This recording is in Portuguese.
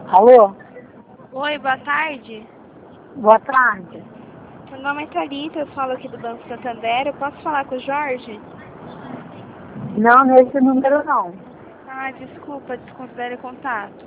Alô? Oi, boa tarde. Boa tarde. Meu nome é Thalita, eu falo aqui do Banco Santander. Eu posso falar com o Jorge? Não, nesse número não. Ah, desculpa, desconsidere o contato.